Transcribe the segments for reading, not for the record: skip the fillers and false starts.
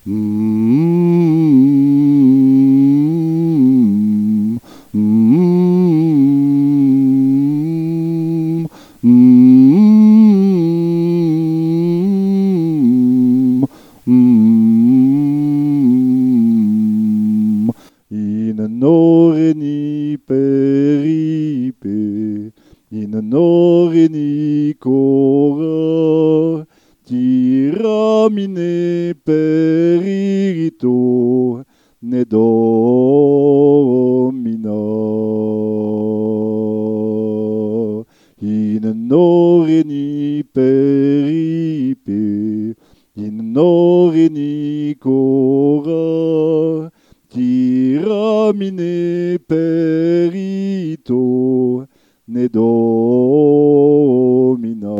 Mm, mm, mm, mm. In oreni peripe, in oreni cora, tiramine perito, ne domina. In oreni peripe, in oreni cora, tiramine perito, ne domina.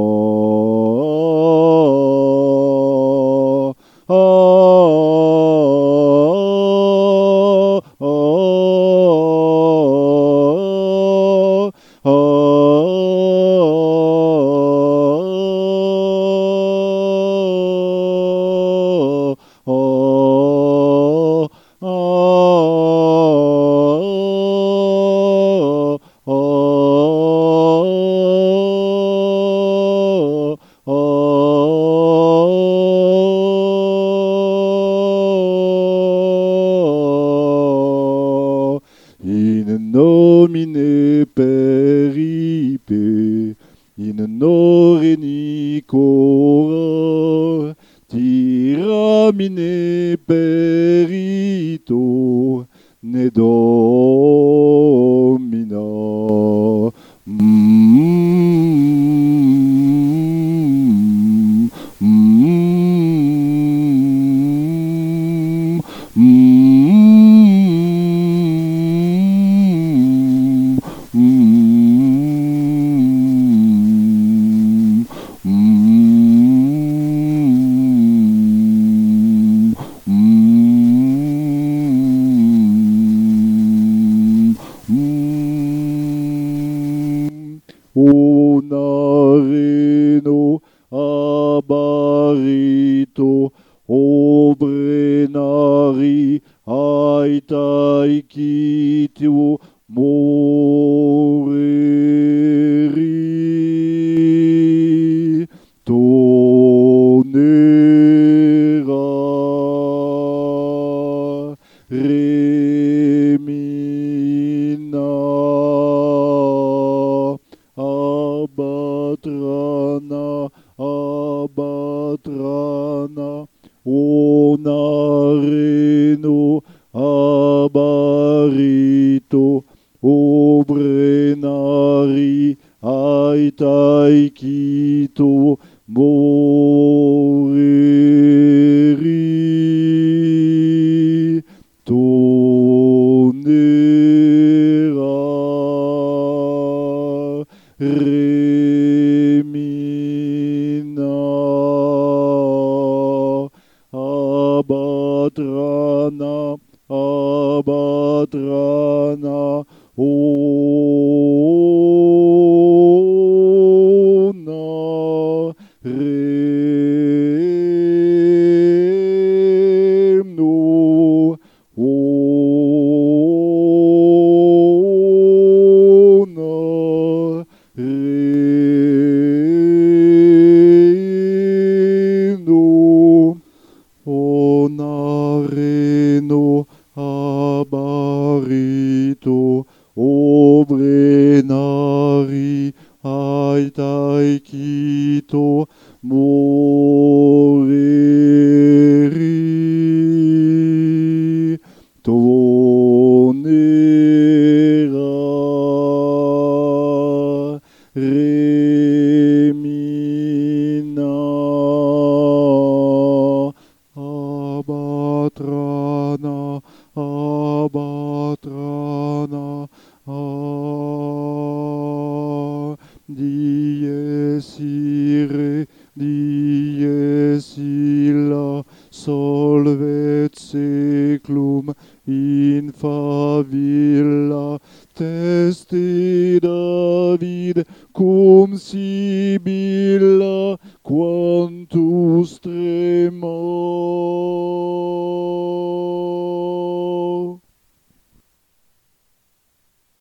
In nomine peripe, in oreni cora, tiramine perito, ne domina. Mm, mm, mm, mm, Onareno abarito obrenari aitaikitio moreri tonera remina abatrana onareno abarito obrenari aitaikito moreri tonera remina abatrana ona remno ona remno onareno abarito obrenari aitaikito moreri tonera remina abatrana dies ire dies illa solvet seclum in favilla testi David cum sibilla quantus tremor